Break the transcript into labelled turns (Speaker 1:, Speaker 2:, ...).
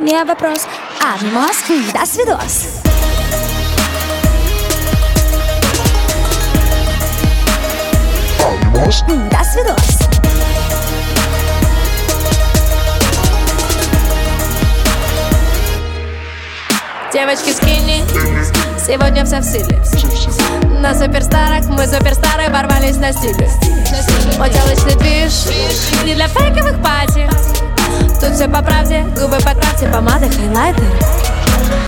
Speaker 1: не вопрос. Абнимос, до свидос. До свидос.
Speaker 2: Девочки скини, сегодня все в силе. На суперстарах мы суперстары ворвались на стиле. Мой телочный движ не для фейковых пати. Тут все по правде, губы подправьте, помады, хайлайтер.